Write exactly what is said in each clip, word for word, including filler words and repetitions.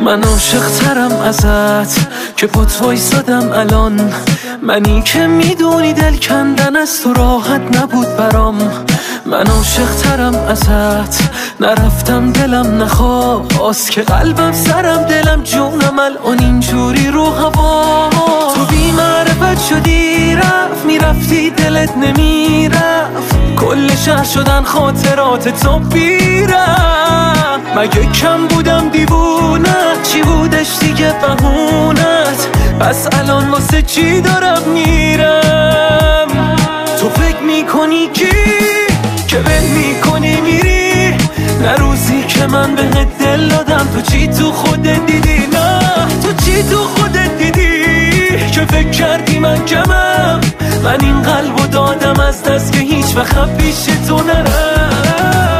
من عاشق ترم ازت که پات وایسادم الان، منی که میدونی دل کندن از تو راحت نبود برام. من عاشق ترم ازت، نرفتم دلم نخواست که قلبم سرم دلم جونم الان اینجوری رو هوا. تو بی معرفت شدی رفت میرفتی دلت نمیرفت، کل شهر شدن خاطرات تو بیرم. مگه کم بودم دیوونت، چی بودش دیگه بهونت؟ پس الان واسه چی دارم میرم؟ تو فکر میکنی کی که ول میکنی میری؟ نه روزی که من بهت دل دادم تو چی تو خودت دیدی؟ نه تو چی تو خودت دیدی که فکر کردی من کمم؟ من این قلبو دادم از دست که هیچ وقت پیش تو نرم.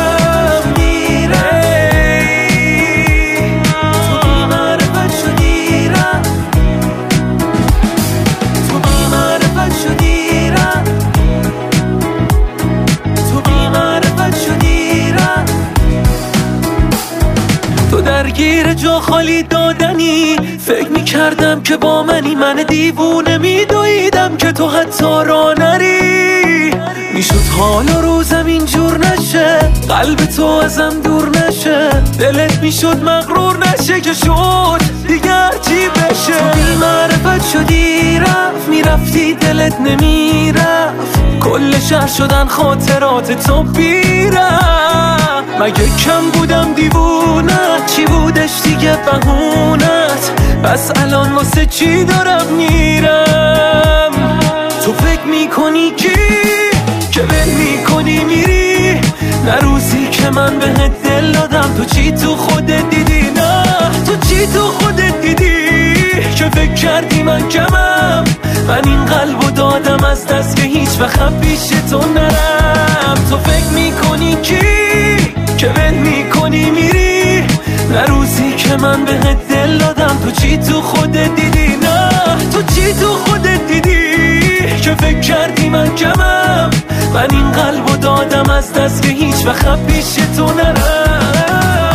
درگیر جا خالی دادنی، فکر میکردم که با منی، من دیوونه میدویدم که تو حتی را نری. میشد حال و روزم اینجور نشه، قلب تو ازم دور نشه، دلت میشد مغرور نشه که شد دیگر چی بشه. تو بی معرفت شدی رفت میرفتی دلت نمیرفت، کل شهر شدن خاطرات تو بیرم. مگه کم بودم دیوونت، چی بودش دیگه بهونت؟ پس الان واسه چی دارم میرم؟ تو فکر میکنی کی که ول میکنی میری؟ نه روزی که من بهت دل دادم تو چی تو خودت دیدی؟ نه تو چی تو خودت دیدی که فکر کردی من کمم؟ من این قلبو دادم از دست که هیچ وقت پیش تو نرم. تو فکر میکنی کی که ول میکنی میری؟ نه روزی که من بهت دل دادم تو چی تو خودت دیدی؟ نه تو چی تو خودت دیدی که فکر کردی من کمم؟ من این قلبو دادم از دست که هیچ وقت پیش تو نرم.